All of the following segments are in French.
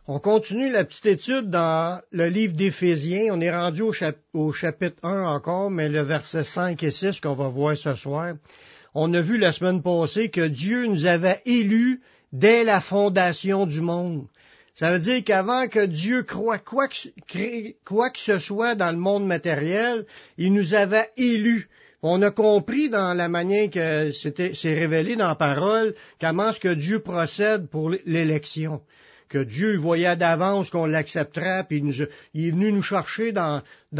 On continue la petite étude dans le livre d'Éphésiens. On est rendu au chapitre 1 encore, mais le verset 5 et 6 qu'on va voir ce soir. On a vu la semaine passée que Dieu nous avait élus dès la fondation du monde. Ça veut dire qu'avant que Dieu croie quoi que ce soit dans le monde matériel, il nous avait élus. On a compris dans la manière que c'est révélé dans la parole comment est-ce que Dieu procède pour l'élection. Que Dieu voyait d'avance qu'on l'accepterait, puis il est venu nous chercher en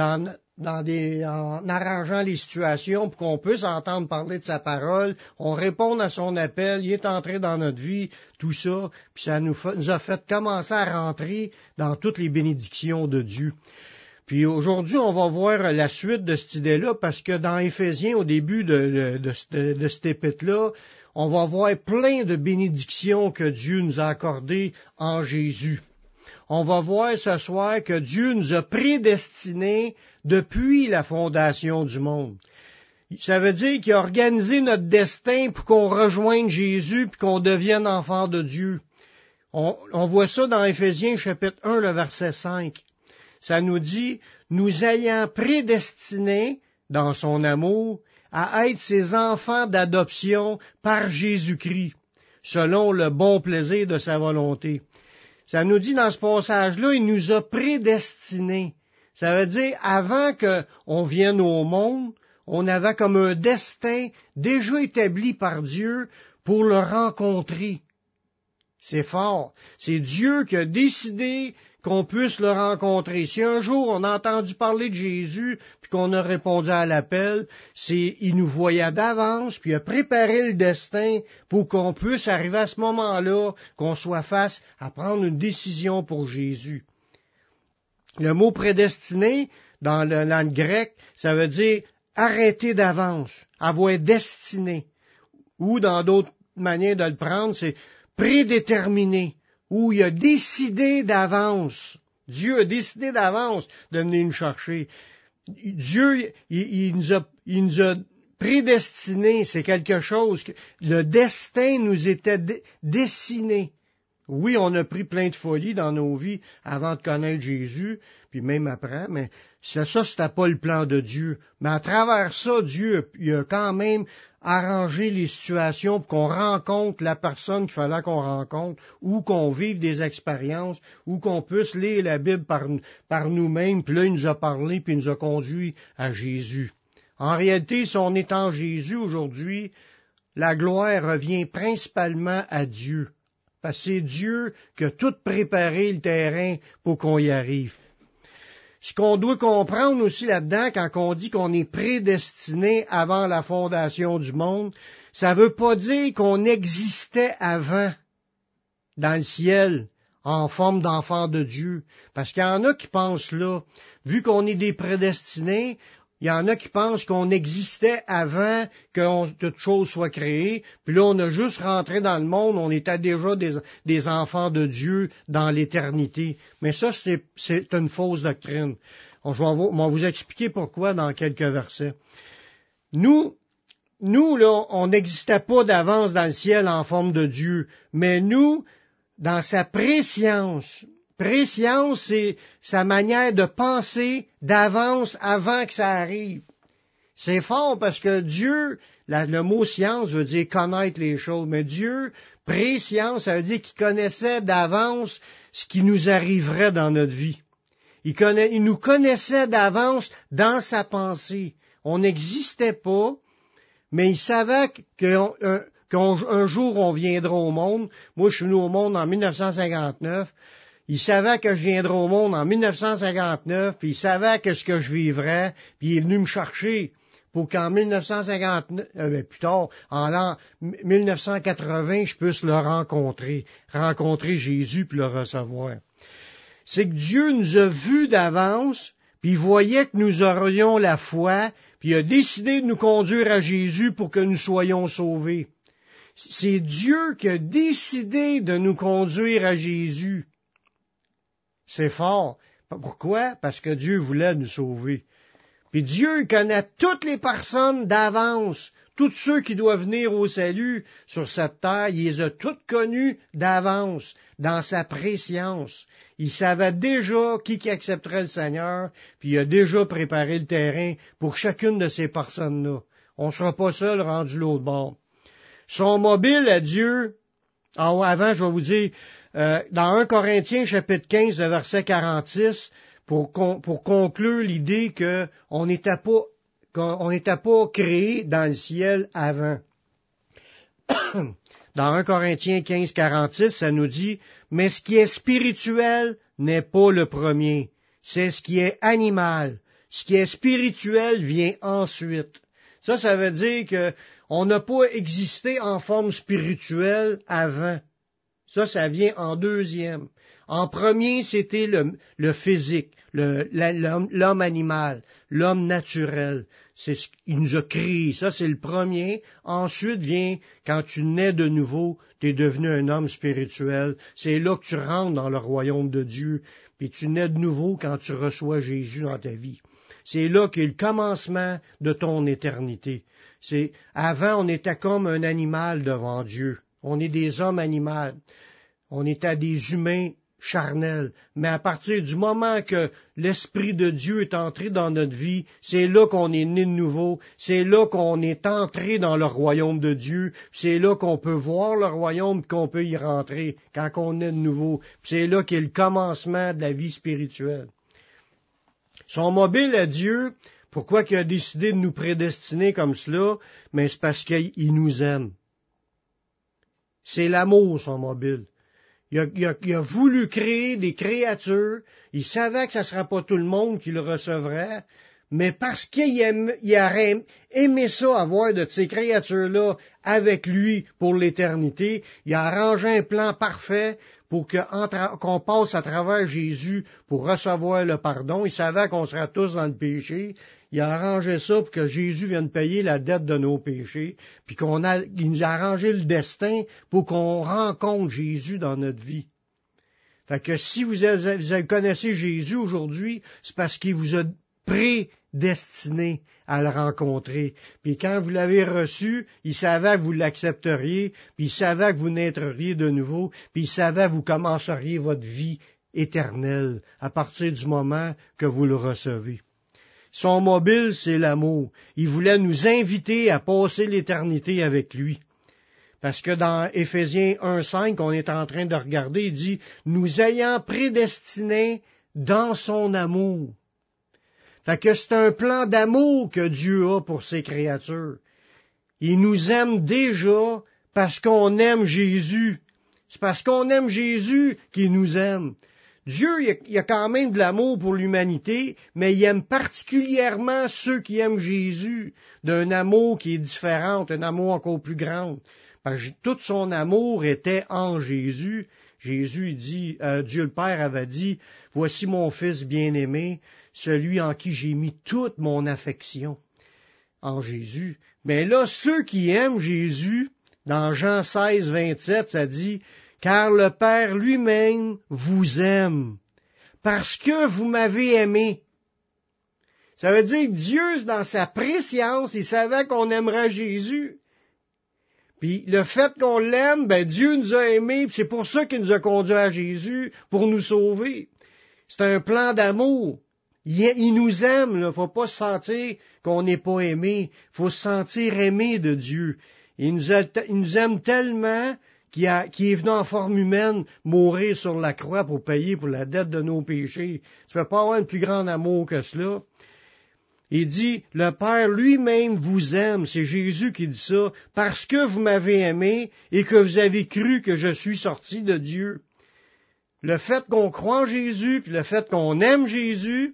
arrangeant les situations pour qu'on puisse entendre parler de sa parole, on répond à son appel, il est entré dans notre vie, tout ça, puis ça nous a fait commencer à rentrer dans toutes les bénédictions de Dieu. Puis aujourd'hui, on va voir la suite de cette idée-là, parce que dans Éphésiens, au début de cet épître-là, on va voir plein de bénédictions que Dieu nous a accordées en Jésus. On va voir ce soir que Dieu nous a prédestinés depuis la fondation du monde. Ça veut dire qu'il a organisé notre destin pour qu'on rejoigne Jésus puis qu'on devienne enfant de Dieu. On voit ça dans Éphésiens chapitre 1, le verset 5. Ça nous dit, nous ayant prédestinés dans son amour à être ses enfants d'adoption par Jésus-Christ, selon le bon plaisir de sa volonté. Ça nous dit dans ce passage-là, il nous a prédestinés. Ça veut dire, avant qu'on vienne au monde, on avait comme un destin déjà établi par Dieu pour le rencontrer. C'est fort. C'est Dieu qui a décidé qu'on puisse le rencontrer. Si un jour on a entendu parler de Jésus, puis qu'on a répondu à l'appel, il nous voyait d'avance, puis il a préparé le destin pour qu'on puisse arriver à ce moment-là, qu'on soit face à prendre une décision pour Jésus. Le mot prédestiné, dans la langue grecque, ça veut dire arrêter d'avance, avoir destiné. Ou dans d'autres manières de le prendre, c'est prédéterminé, où il a décidé d'avance. Dieu a décidé d'avance de venir nous chercher. Dieu, il nous a prédestinés, c'est quelque chose, le destin nous était dessiné. Oui, on a pris plein de folies dans nos vies avant de connaître Jésus, puis même après, mais ça, c'était pas le plan de Dieu. Mais à travers ça, Dieu, il a quand même arrangé les situations pour qu'on rencontre la personne qu'il fallait qu'on rencontre, ou qu'on vive des expériences, ou qu'on puisse lire la Bible par nous-mêmes, puis là, il nous a parlé, puis il nous a conduit à Jésus. En réalité, si on est en Jésus aujourd'hui, la gloire revient principalement à Dieu. Parce que c'est Dieu qui a tout préparé le terrain pour qu'on y arrive. Ce qu'on doit comprendre aussi là-dedans, quand on dit qu'on est prédestiné avant la fondation du monde, ça ne veut pas dire qu'on existait avant dans le ciel en forme d'enfant de Dieu. Parce qu'il y en a qui pensent là, vu qu'on est des prédestinés, il y en a qui pensent qu'on existait avant que toute chose soit créée, puis là on a juste rentré dans le monde, on était déjà des enfants de Dieu dans l'éternité. Mais ça, c'est une fausse doctrine. Je vais vous expliquer pourquoi dans quelques versets. Nous là, on n'existait pas d'avance dans le ciel en forme de Dieu, mais nous, dans sa préscience, c'est sa manière de penser d'avance avant que ça arrive. C'est fort parce que Dieu, le mot science veut dire connaître les choses, mais Dieu, préscience, ça veut dire qu'il connaissait d'avance ce qui nous arriverait dans notre vie. Il nous connaissait d'avance dans sa pensée. On n'existait pas, mais il savait qu'un jour on viendra au monde. Moi, je suis venu au monde en 1959. Il savait que je viendrais au monde en 1959, puis il savait que ce que je vivrais, puis il est venu me chercher pour qu'en 1959, plus tard, en l'an 1980, je puisse le rencontrer Jésus puis le recevoir. C'est que Dieu nous a vus d'avance, puis il voyait que nous aurions la foi, puis il a décidé de nous conduire à Jésus pour que nous soyons sauvés. C'est Dieu qui a décidé de nous conduire à Jésus. C'est fort. Pourquoi? Parce que Dieu voulait nous sauver. Puis Dieu il connaît toutes les personnes d'avance. Tous ceux qui doivent venir au salut sur cette terre, il les a toutes connus d'avance, dans sa préscience. Il savait déjà qui accepterait le Seigneur, puis il a déjà préparé le terrain pour chacune de ces personnes-là. On ne sera pas seul rendu l'autre bord. Son mobile à Dieu, avant, je vais vous dire, dans 1 Corinthiens, chapitre 15, le verset 46, pour conclure l'idée qu'on n'était pas créé dans le ciel avant. Dans 1 Corinthiens 15, 46, ça nous dit, « Mais ce qui est spirituel n'est pas le premier, c'est ce qui est animal. Ce qui est spirituel vient ensuite. » Ça veut dire qu'on n'a pas existé en forme spirituelle avant. Ça vient en deuxième. En premier, c'était le physique, l'homme animal, l'homme naturel. C'est ce qu'il nous a créé. Ça, c'est le premier. Ensuite vient, quand tu nais de nouveau, tu es devenu un homme spirituel. C'est là que tu rentres dans le royaume de Dieu. Puis tu nais de nouveau quand tu reçois Jésus dans ta vie. C'est là qu'est le commencement de ton éternité. Avant, on était comme un animal devant Dieu. On est des hommes animaux. On était des humains charnels. Mais à partir du moment que l'Esprit de Dieu est entré dans notre vie, c'est là qu'on est né de nouveau. C'est là qu'on est entré dans le royaume de Dieu. C'est là qu'on peut voir le royaume et qu'on peut y rentrer quand on est de nouveau. C'est là qu'est le commencement de la vie spirituelle. Son mobile à Dieu, pourquoi il a décidé de nous prédestiner comme cela? Mais c'est parce qu'il nous aime. C'est l'amour, son mobile. Il a voulu créer des créatures. Il savait que ce ne serait pas tout le monde qui le recevrait. Mais parce qu'il aurait aimé ça, avoir de ces créatures-là avec lui pour l'éternité, il a arrangé un plan parfait pour qu'on passe à travers Jésus pour recevoir le pardon. Il savait qu'on serait tous dans le péché. Il a arrangé ça pour que Jésus vienne payer la dette de nos péchés, puis il nous a arrangé le destin pour qu'on rencontre Jésus dans notre vie. Fait que si vous connaissez Jésus aujourd'hui, c'est parce qu'il vous a prédestiné à le rencontrer. Puis quand vous l'avez reçu, il savait que vous l'accepteriez, puis il savait que vous naîtriez de nouveau, puis il savait que vous commenceriez votre vie éternelle à partir du moment que vous le recevez. Son mobile, c'est l'amour. Il voulait nous inviter à passer l'éternité avec lui. Parce que dans Éphésiens 1.5, on est en train de regarder, il dit, « Nous ayant prédestinés dans son amour. » Fait que c'est un plan d'amour que Dieu a pour ses créatures. Il nous aime déjà parce qu'on aime Jésus. C'est parce qu'on aime Jésus qu'il nous aime. Dieu, il a quand même de l'amour pour l'humanité, mais il aime particulièrement ceux qui aiment Jésus, d'un amour qui est différent, un amour encore plus grand. Parce que tout son amour était en Jésus. Jésus, il dit, Dieu le Père avait dit, « Voici mon Fils bien-aimé, celui en qui j'ai mis toute mon affection. » En Jésus. Mais là, ceux qui aiment Jésus, dans Jean 16, 27, ça dit, « Car le Père lui-même vous aime, parce que vous m'avez aimé. » Ça veut dire que Dieu, dans sa préscience, il savait qu'on aimerait Jésus. Puis le fait qu'on l'aime, Dieu nous a aimés, puis c'est pour ça qu'il nous a conduits à Jésus, pour nous sauver. C'est un plan d'amour. Il nous aime, là. Faut pas se sentir qu'on n'est pas aimé. Faut se sentir aimé de Dieu. Il nous aime tellement qu'il est venu en forme humaine mourir sur la croix pour payer pour la dette de nos péchés. Tu ne peux pas avoir un plus grand amour que cela. Il dit, le Père lui-même vous aime, c'est Jésus qui dit ça, parce que vous m'avez aimé et que vous avez cru que je suis sorti de Dieu. Le fait qu'on croit en Jésus, puis le fait qu'on aime Jésus,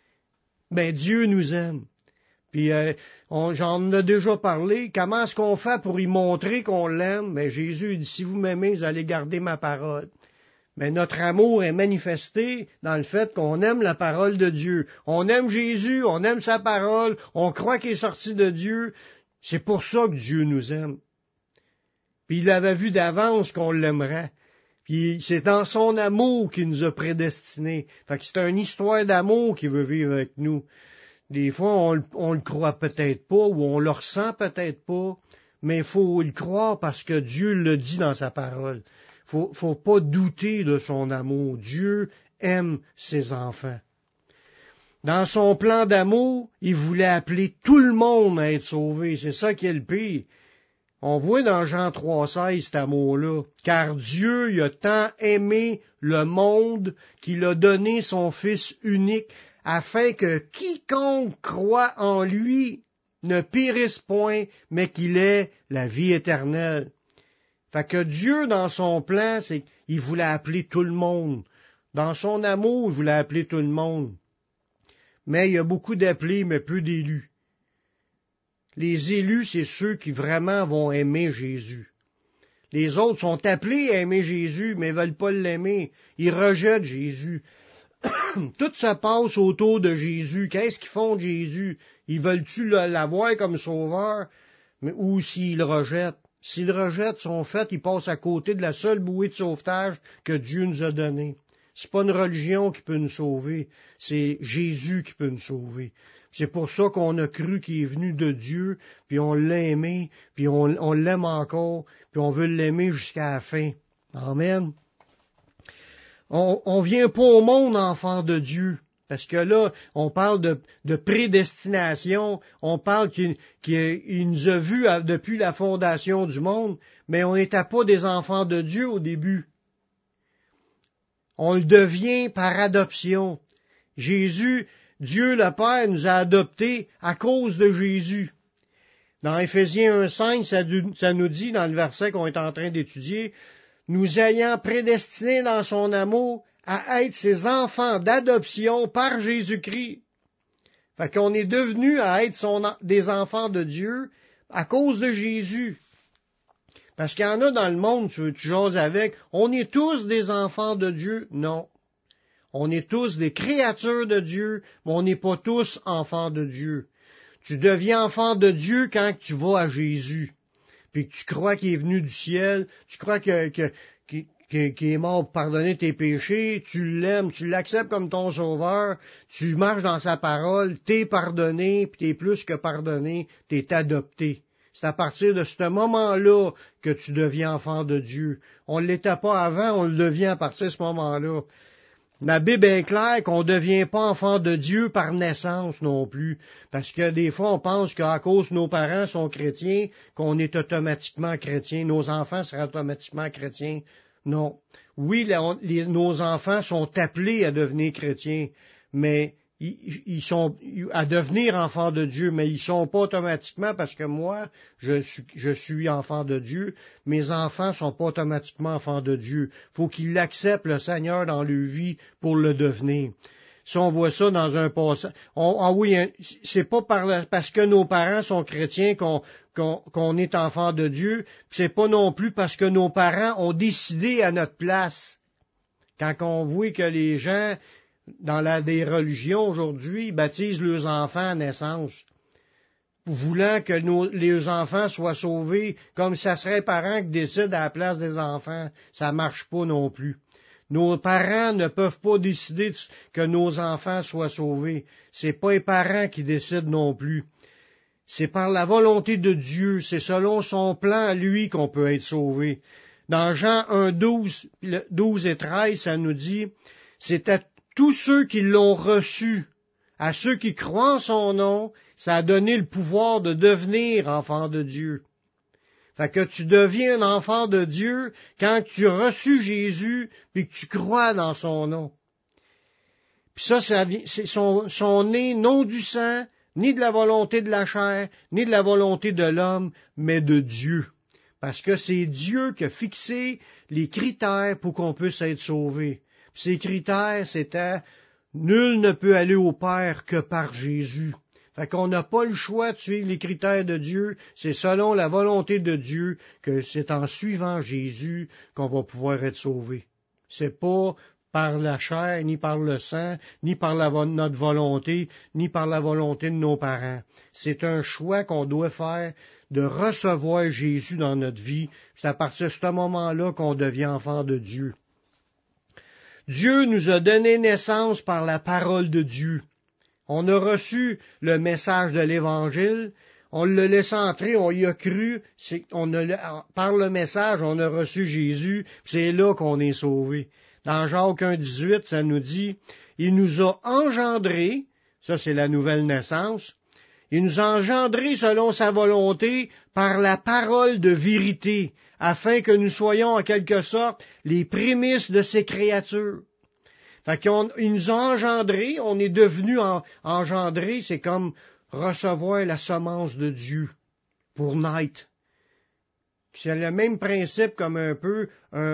Dieu nous aime. Puis j'en ai déjà parlé, comment est-ce qu'on fait pour y montrer qu'on l'aime? Jésus dit, si vous m'aimez, vous allez garder ma parole. Mais notre amour est manifesté dans le fait qu'on aime la parole de Dieu. On aime Jésus, on aime sa parole, on croit qu'il est sorti de Dieu. C'est pour ça que Dieu nous aime. Puis il avait vu d'avance qu'on l'aimerait. Puis c'est dans son amour qu'il nous a prédestinés. Fait que c'est une histoire d'amour qu'il veut vivre avec nous. Des fois, on le croit peut-être pas, ou on le ressent peut-être pas, mais il faut le croire parce que Dieu le dit dans sa parole. Faut pas douter de son amour. Dieu aime ses enfants. Dans son plan d'amour, il voulait appeler tout le monde à être sauvé. C'est ça qui est le pire. On voit dans Jean 3,16 cet amour-là. Car Dieu il a tant aimé le monde qu'il a donné son Fils unique, afin que quiconque croit en lui ne périsse point, mais qu'il ait la vie éternelle. Fait que Dieu, dans son plan, c'est qu'il voulait appeler tout le monde. Dans son amour, il voulait appeler tout le monde. Mais il y a beaucoup d'appelés, mais peu d'élus. Les élus, c'est ceux qui vraiment vont aimer Jésus. Les autres sont appelés à aimer Jésus, mais ne veulent pas l'aimer. Ils rejettent Jésus. Tout se passe autour de Jésus. Qu'est-ce qu'ils font de Jésus? Ils veulent-tu l'avoir comme sauveur? Ou s'ils le rejettent? S'ils le rejettent, son fait, ils passent à côté de la seule bouée de sauvetage que Dieu nous a donnée. C'est pas une religion qui peut nous sauver, c'est Jésus qui peut nous sauver. C'est pour ça qu'on a cru qu'il est venu de Dieu, puis on l'a aimé, puis on l'aime encore, puis on veut l'aimer jusqu'à la fin. Amen. On vient pas au monde enfant de Dieu, parce que là, on parle de prédestination, on parle qu'il nous a vus depuis la fondation du monde, mais on n'était pas des enfants de Dieu au début. On le devient par adoption. Jésus, Dieu le Père nous a adoptés à cause de Jésus. Dans Éphésiens 1,5, ça nous dit, dans le verset qu'on est en train d'étudier, nous ayant prédestinés dans son amour à être ses enfants d'adoption par Jésus-Christ. Fait qu'on est devenus à être des enfants de Dieu à cause de Jésus. Parce qu'il y en a dans le monde, tu jases avec, on est tous des enfants de Dieu. Non. On est tous des créatures de Dieu, mais on n'est pas tous enfants de Dieu. Tu deviens enfant de Dieu quand tu vas à Jésus, puis que tu crois qu'il est venu du ciel, tu crois qu'il est mort pour pardonner tes péchés, tu l'aimes, tu l'acceptes comme ton sauveur, tu marches dans sa parole, t'es pardonné, puis t'es plus que pardonné, t'es adopté. C'est à partir de ce moment-là que tu deviens enfant de Dieu. On ne l'était pas avant, on le devient à partir de ce moment-là. La Bible est claire qu'on ne devient pas enfant de Dieu par naissance non plus. Parce que des fois, on pense qu'à cause que nos parents sont chrétiens, qu'on est automatiquement chrétien. Nos enfants seraient automatiquement chrétiens. Non. Oui, nos enfants sont appelés à devenir chrétiens, mais ils sont à devenir enfants de Dieu, mais ils sont pas automatiquement parce que moi, je suis enfant de Dieu. Mes enfants sont pas automatiquement enfants de Dieu. Faut qu'ils acceptent le Seigneur dans leur vie pour le devenir. Si on voit ça dans un passage, c'est pas parce que nos parents sont chrétiens qu'on est enfant de Dieu, c'est pas non plus parce que nos parents ont décidé à notre place. Quand on voit que les gens dans des religions aujourd'hui, ils baptisent leurs enfants à naissance, voulant que les enfants soient sauvés, comme ça serait les parents qui décident à la place des enfants. Ça marche pas non plus. Nos parents ne peuvent pas décider que nos enfants soient sauvés. C'est pas les parents qui décident non plus. C'est par la volonté de Dieu, c'est selon son plan à lui qu'on peut être sauvé. Dans Jean 1, 12 et 13, ça nous dit, c'est à tous ceux qui l'ont reçu, à ceux qui croient en son nom, ça a donné le pouvoir de devenir enfant de Dieu. Fait que tu deviens un enfant de Dieu quand tu as reçu Jésus puis que tu crois dans son nom. Puis ça sont nés non du sang, ni de la volonté de la chair, ni de la volonté de l'homme, mais de Dieu. Parce que c'est Dieu qui a fixé les critères pour qu'on puisse être sauvé. Ces critères, c'était nul ne peut aller au Père que par Jésus. Fait qu'on n'a pas le choix de suivre les critères de Dieu. C'est selon la volonté de Dieu que c'est en suivant Jésus qu'on va pouvoir être sauvé. C'est pas par la chair, ni par le sang, ni par notre volonté, ni par la volonté de nos parents. C'est un choix qu'on doit faire de recevoir Jésus dans notre vie. C'est à partir de ce moment-là qu'on devient enfant de Dieu. Dieu nous a donné naissance par la parole de Dieu. On a reçu le message de l'Évangile, on l'a laissé entrer, on y a cru, par le message, on a reçu Jésus, c'est là qu'on est sauvé. Dans Jacques 1,18, ça nous dit, il nous a engendrés, ça c'est la nouvelle naissance, il nous a engendrés selon sa volonté par la parole de vérité, afin que nous soyons en quelque sorte les prémices de ses créatures. Fait qu'il nous a engendrés, on est devenu engendrés, c'est comme recevoir la semence de Dieu pour naître. C'est le même principe comme un peu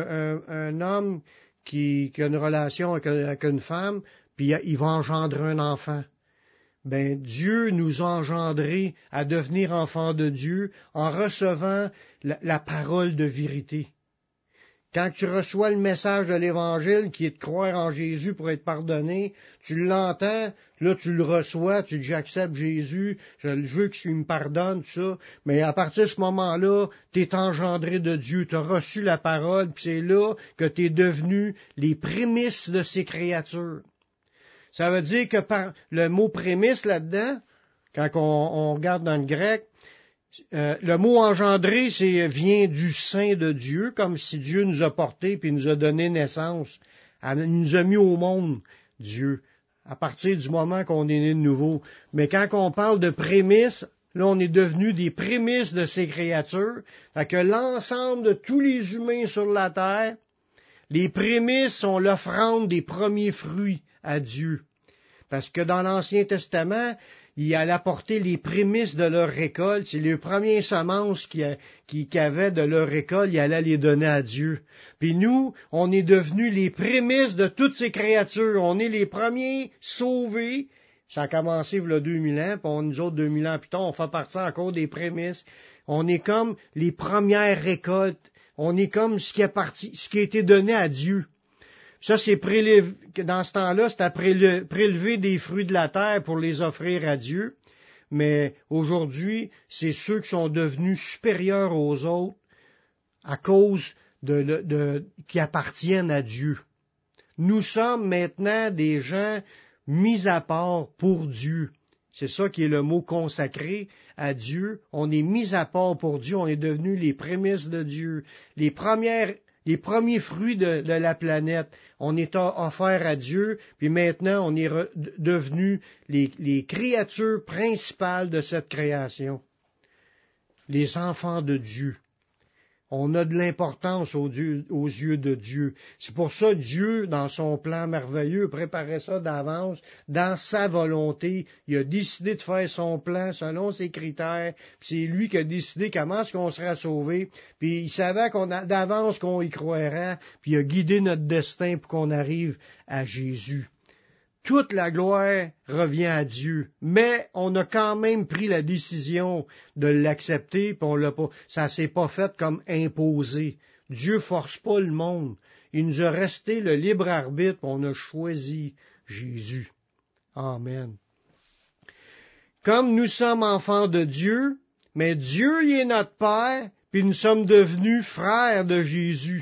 un homme qui a une relation avec une femme, puis il va engendrer un enfant. Ben, Dieu nous a engendrés à devenir enfants de Dieu en recevant la parole de vérité. Quand tu reçois le message de l'Évangile qui est de croire en Jésus pour être pardonné, tu l'entends, là tu le reçois, tu dis j'accepte Jésus, je veux qu'il me pardonne, tout ça. Mais à partir de ce moment-là, tu es engendré de Dieu, tu as reçu la parole, puis c'est là que tu es devenu les prémices de ses créatures. Ça veut dire que par le mot prémisse là-dedans, quand on regarde dans le grec, le mot engendré, vient du sein de Dieu, comme si Dieu nous a portés puis nous a donné naissance. Il nous a mis au monde, Dieu, à partir du moment qu'on est né de nouveau. Mais quand on parle de prémices, là, on est devenu des prémices de ces créatures. Fait que l'ensemble de tous les humains sur la terre, les prémices sont l'offrande des premiers fruits à Dieu. Parce que dans l'Ancien Testament, il allait apporter les prémices de leur récolte. C'est les premières semences qu'ils avaient de leur récolte, il allait les donner à Dieu. Puis nous, on est devenus les prémices de toutes ces créatures. On est les premiers sauvés. Ça a commencé il y a 2000 ans, puis nous autres, 2000 ans plus tard, on fait partie encore des prémices. On est comme les premières récoltes. On est comme ce qui a été donné à Dieu. Ça, dans ce temps-là, c'était prélever des fruits de la terre pour les offrir à Dieu. Mais aujourd'hui, c'est ceux qui sont devenus supérieurs aux autres à cause qui appartiennent à Dieu. Nous sommes maintenant des gens mis à part pour Dieu. C'est ça qui est le mot consacré à Dieu. On est mis à part pour Dieu. On est devenus les prémices de Dieu. Les premiers fruits de la planète, on est offert à Dieu, puis maintenant on est devenus les créatures principales de cette création, les enfants de Dieu. On a de l'importance aux yeux de Dieu. C'est pour ça que Dieu, dans son plan merveilleux, préparait ça d'avance, dans sa volonté. Il a décidé de faire son plan selon ses critères. Puis c'est lui qui a décidé comment est-ce qu'on sera sauvé. Puis il savait d'avance qu'on y croirait. Puis il a guidé notre destin pour qu'on arrive à Jésus. Toute la gloire revient à Dieu, mais on a quand même pris la décision de l'accepter, puis ça s'est pas fait comme imposé. Dieu force pas le monde. Il nous a resté le libre arbitre, puis on a choisi Jésus. Amen. Comme nous sommes enfants de Dieu, mais Dieu y est notre Père, puis nous sommes devenus frères de Jésus.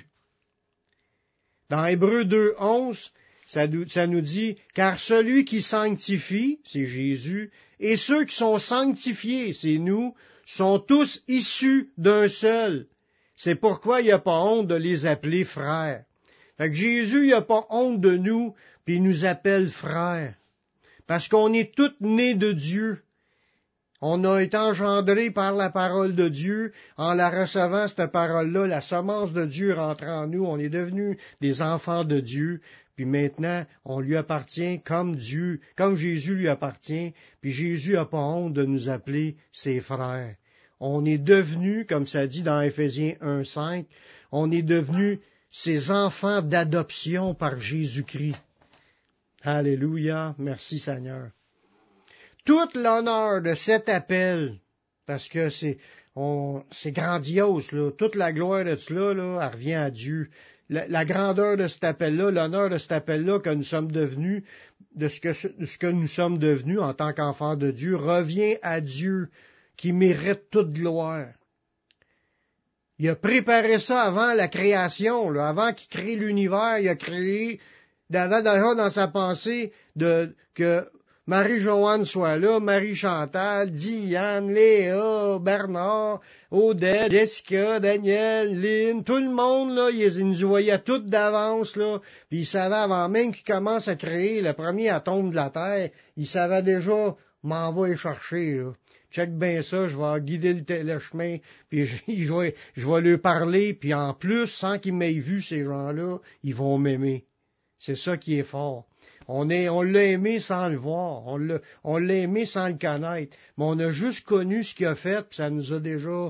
Dans Hébreux 2:11, ça nous dit, car celui qui sanctifie, c'est Jésus, et ceux qui sont sanctifiés, c'est nous, sont tous issus d'un seul. C'est pourquoi il n'y a pas honte de les appeler frères. Fait que Jésus, il n'a pas honte de nous, puis il nous appelle frères. Parce qu'on est tous nés de Dieu. On a été engendrés par la parole de Dieu. En la recevant, cette parole-là, la semence de Dieu rentre en nous. On est devenus des enfants de Dieu. Puis maintenant, on lui appartient comme Dieu, comme Jésus lui appartient. Puis Jésus n'a pas honte de nous appeler ses frères. On est devenus, comme ça dit dans Éphésiens 1:5, on est devenus ses enfants d'adoption par Jésus-Christ. Alléluia, merci Seigneur. Toute l'honneur de cet appel, parce que c'est grandiose, là, toute la gloire de cela, là, elle revient à Dieu. La grandeur de cet appel-là, l'honneur de cet appel-là que nous sommes devenus, de ce que nous sommes devenus en tant qu'enfants de Dieu, revient à Dieu, qui mérite toute gloire. Il a préparé ça avant la création, là, avant qu'il crée l'univers, il a créé, déjà dans sa pensée, que Marie-Joanne soit là, Marie-Chantal, Diane, Léa, Bernard, Odette, Jessica, Daniel, Lynn, tout le monde, là, ils nous voyaient tous d'avance, là, puis ils savaient avant même qu'ils commencent à créer le premier atome de la Terre, ils savaient déjà, m'en va les chercher, là. Check bien ça, je vais guider le chemin, puis je vais leur parler, puis en plus, sans qu'ils m'aient vu, ces gens-là, ils vont m'aimer. C'est ça qui est fort. On l'a aimé sans le voir, on l'a aimé sans le connaître, mais on a juste connu ce qu'il a fait, puis ça nous a déjà,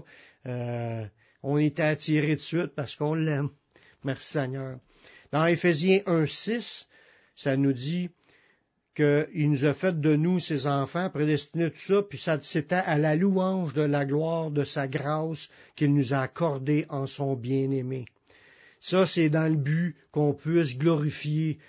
on était attirés de suite parce qu'on l'aime. Merci Seigneur. Dans Éphésiens 1:6, ça nous dit qu'il nous a fait de nous, ses enfants, prédestinés tout ça, puis ça c'était à la louange de la gloire de sa grâce qu'il nous a accordée en son bien-aimé. Ça, c'est dans le but qu'on puisse glorifier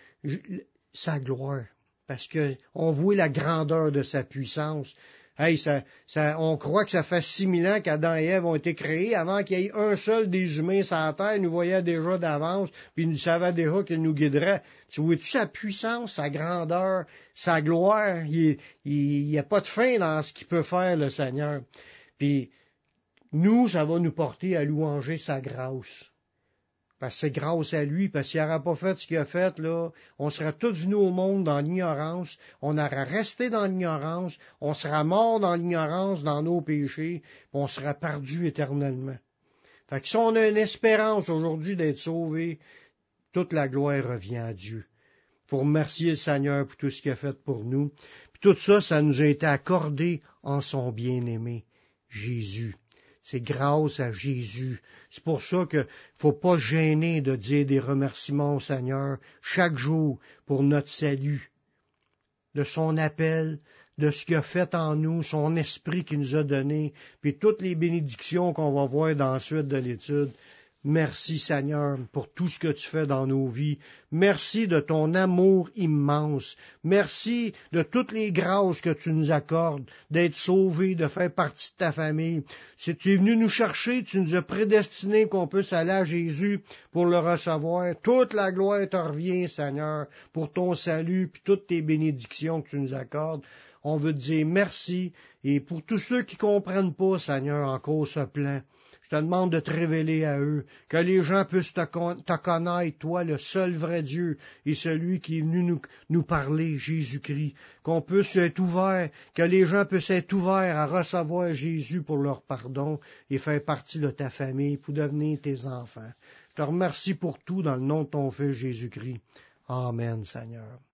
sa gloire, parce que on voit la grandeur de sa puissance. Hey, on croit que ça fait 6000 ans qu'Adam et Ève ont été créés, avant qu'il y ait un seul des humains sur la terre, ils nous voyaient déjà d'avance, puis ils nous savaient déjà qu'il nous guiderait. Tu vois-tu sa puissance, sa grandeur, sa gloire? Il n'y a pas de fin dans ce qu'il peut faire, le Seigneur. Puis, nous, ça va nous porter à louanger sa grâce. Parce que c'est grâce à lui, parce qu'il n'aurait pas fait ce qu'il a fait, là, on serait tous venus au monde dans l'ignorance, on aurait resté dans l'ignorance, on serait mort dans l'ignorance, dans nos péchés, puis on serait perdu éternellement. Fait que si on a une espérance aujourd'hui d'être sauvé, toute la gloire revient à Dieu. Il faut remercier le Seigneur pour tout ce qu'il a fait pour nous. Puis tout ça, ça nous a été accordé en son bien-aimé, Jésus. C'est grâce à Jésus. C'est pour ça qu'il ne faut pas gêner de dire des remerciements au Seigneur chaque jour pour notre salut, de son appel, de ce qu'il a fait en nous, son esprit qu'il nous a donné, puis toutes les bénédictions qu'on va voir dans la suite de l'étude. Merci Seigneur pour tout ce que tu fais dans nos vies. Merci de ton amour immense. Merci de toutes les grâces que tu nous accordes, d'être sauvés, de faire partie de ta famille. Si tu es venu nous chercher, tu nous as prédestinés qu'on puisse aller à Jésus pour le recevoir. Toute la gloire te revient, Seigneur, pour ton salut puis toutes tes bénédictions que tu nous accordes. On veut te dire merci. Et pour tous ceux qui ne comprennent pas, Seigneur, encore ce plan, je te demande de te révéler à eux, que les gens puissent te connaître, toi, le seul vrai Dieu, et celui qui est venu nous parler, Jésus-Christ, qu'on puisse être ouvert, que les gens puissent être ouverts à recevoir Jésus pour leur pardon et faire partie de ta famille, pour devenir tes enfants. Je te remercie pour tout dans le nom de ton Fils Jésus-Christ. Amen, Seigneur.